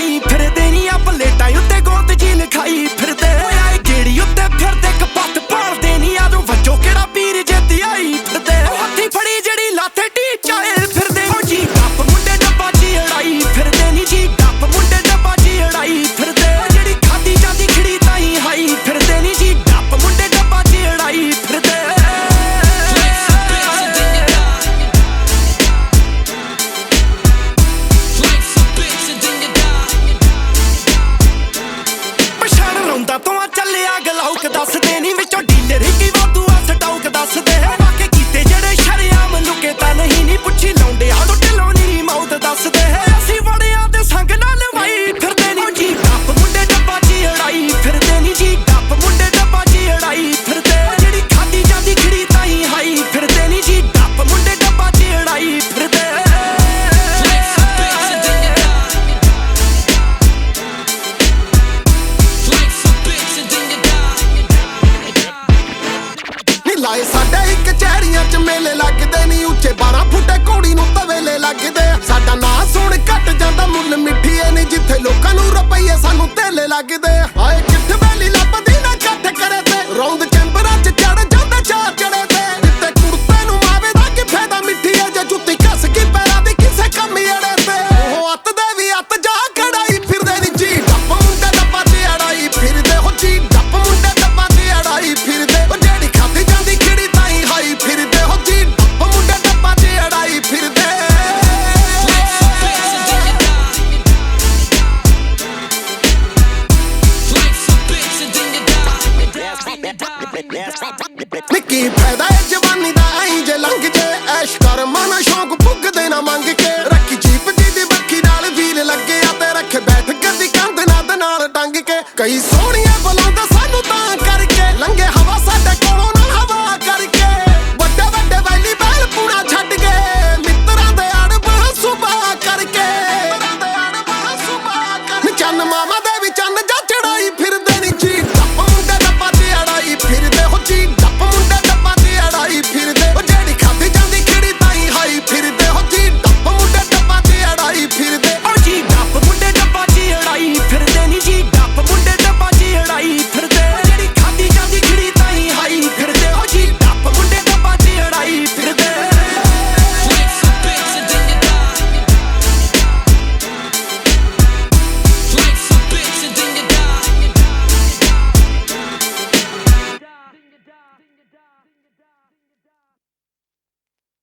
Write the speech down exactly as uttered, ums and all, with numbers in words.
ਲਾਈ ਫਿਰਦੇ ਨੀ ਆ ਪਲੇਟਾਂ ਉੱਤੇ ਗੋਤ ਜੀ ਲਿਖਾਈ ਫਿਰਦੇ ਆਏ ਗੇੜੀ ਉੱਤੇ ਫਿਰਦੇ ਕਪੱਤ ਭਾਲਦੇ ਨੀ ਆ ਵੱਜੋ ਕਿਹੜਾ ਪੀਰ ਜਿੱਤ ਆਈ ਫਿਰਦੇ ਹੱਥੀ ਫੜੀ ਜਿਹੜੀ ਲਾਥੇ ਢੀਚਾਏ ਫਿਰਦੇ ਹੋ ਜੀ ਗੱਪ ਮੁੰਡੇ ਡੱਬਾ ਜੀ ਅੜਾਈ ਫਿਰਦੇ ਨੀ ਜੀ ਗੱਪ ਮੁੰਡੇ ਡੱਬਾ ਜੀ ਅੜਾਈ ਫਿਰਦੇ ਜਿਹੜੀ ਖਾਦੀ ਜਾਂਦੀ ਖਿੜੀ ਤਾਈ ਹਾਈ ਫਿਰਦੇ ਨੀ ਜੀ ਗੱਪ ਮੁੰਡੇ ਡੱਬਾ ਜੀ ਅੜਾਈ ਫਿਰਦੇ ਤੋਂ ਚੱਲਿਆ ਗਲਾਉਕ ਦੱਸਦੇ ਨੀ ਵਿੱਚੋਂ ਡੀਲਰ ਕੀ ਵਾਧੂ ਆ ਸਟਾਉਕ ਦੱਸਦੇ ਵਾਕੇ ਕੀਤੇ ਜਿਹੜੇ ਸ਼ਰਿਆਮ ਲੁਕੇ ਤਾਂ ਨਹੀਂ ਨੀ ਪੁੱਛੀ ਲਾਉਂਦੇ ਆ ਤੋਂ ਢਿੱਲੋਂ ਨੀ ਮੌਤ ਦੱਸਦੇ ਅਸੀਂ ਵੜਿਆਂ ਦੇ ਸੰਗ ਨਾਲ ਲਵਾਈ ਫਿਰਦੇ ਨੀ ਜੀ ਗੱਪ ਮੁੰਡੇ ਡੱਬਾ ਜੀ ਅੜਾਈ ਫਿਰਦੇ ਨੀ ਜੀ ਗੱਪ ਮੁੰਡੇ ਡੱਬਾ ਜੀ ਅੜਾਈ ਫਿਰਦੇ ਜਿਹੜੀ ਖਾਦੀ ਜਾਂਦੀ ਖਿੜੀ ਤਾਈ ਹਾਈ ਫਿਰਦੇ ਨੀ ਜੀ ਗੱਪ ਮੁੰਡੇ ਡੱਬਾ ਜੀ ਅੜਾਈ ਫਿਰਦੇ ਲਾਏ ਸਾਡੇ ਇੱਕ ਕਚਹਿਰੀਆਂ ਚ ਮੇਲੇ ਲੱਗਦੇ ਨੀ ਉੱਚੇ ਬਾਰਾਂ ਫੁੱਟੇ ਘੋੜੀ ਨੂੰ ਤਵੇਲੇ ਲੱਗਦੇ ਸਾਡਾ ਨਾਂ ਸੁਣ ਘਟ ਜਾਂਦਾ ਮੁੱਲ ਮਿੱਠੀਏ ਨੀ ਜਿੱਥੇ ਲੋਕਾਂ ਨੂੰ ਰੁਪਈਏ ਸਾਨੂੰ ਤੇਲੇ ਲੱਗਦੇ ਆਏ ਕਿੱਥੇ ਵੈਲੀ ਲੱਭਦੀ ਨਾ ਇਕੱਠ ਕਰੇ ਤੇ ਰੌਂਦ ਚੈਂਬਰਾਂ ਚ ਚੜ ਜਾਂਦਾ ਚਾਰ ਚੜੇ ਤੇ ਜਿੱਤੇ ਕੁੜਤੇ ਨੂੰ ਮਾਵੇ ਦਾ ਕੀ ਫਾਇਦਾ ਮਿੱਠੀਏ ਜੇ ਜੁੱਤੀ ਕੱਸ ਗਈ ਪੈਰਾਂ ਦੀ ਕਿਸੇ ਕੰਮ ਅੜੇ ਤੇ ਉਹ ਅੱਤ ਦੇ ਵੀ ਅੱਤ ਜਾ ਕੜਾਈ ਫਿਰਦੇ ਨੀ ਜੀ ਡੱਪ ਮੁੰਡੇ ਡੱਬਾ ਤੇ ਅੜਾਈ ਫਿਰਦੇ ਹੋ ਜੀ ਡੱਪ ਮੁੰਡੇ ਡੱਬਾ ਤੇ ਅੜਾਈ ਫਿਰਦੇ ਉਹ ਜਿਹੜੀ ਖਾਦੀ ਜਾਂਦੀ ਖਿੜੀ ਤਾਈ ਹਾਈ ਫਿਰਦੇ ਹੋ ਜੀ ਡੱਪ ਮੁੰਡੇ ਡੱਬਾ ਤੇ ਅੜਾਈ ਫਿਰਦੇ ਨਿੱਕੀ ਫਾਇਦਾ ਏ ਜਵਾਨੀ ਦਾ ਆਈ ਜੇ ਲੰਘ ਜੇ ਐਸ਼ ਕਰ ਮਨ ਸ਼ੌਕ ਭੁੱਗਦੇ ਨਾ ਮੰਗ ਕੇ ਰੱਖੀ ਜੀਪ ਜੀ ਦੀ ਬੱਖੀ ਨਾਲ ਵੀਲ ਲੱਗੇ ਆ ਤੇ ਰੱਖੇ ਬੈਠ ਗੱਦੀ ਕੰਧ ਨਾਲ ਨਾਲ ਟੰਗ ਕੇ ਕਈ ਸੋਹਣੀਆਂ ਬੁਲਾਉਂਦਾ ਸਾਨੂੰ ਤਾਂ ਕਰਕੇ ਲੰਘੇ ਹਵਾ ਸਾਡੇ ਕੋਲੋਂ ਨਾ ਹਵਾ ਕਰਕੇ ਵੱਡੇ ਵੱਡੇ ਵੈਲੀ ਬੈਲ ਪੂਰਾ ਛੱਡ ਕੇ ਮਿੱਤਰਾਂ ਦੇ ਅੜ ਬੜਾ ਸੁਭਾ ਕਰਕੇ ਚੰਨ ਮਾਮਾ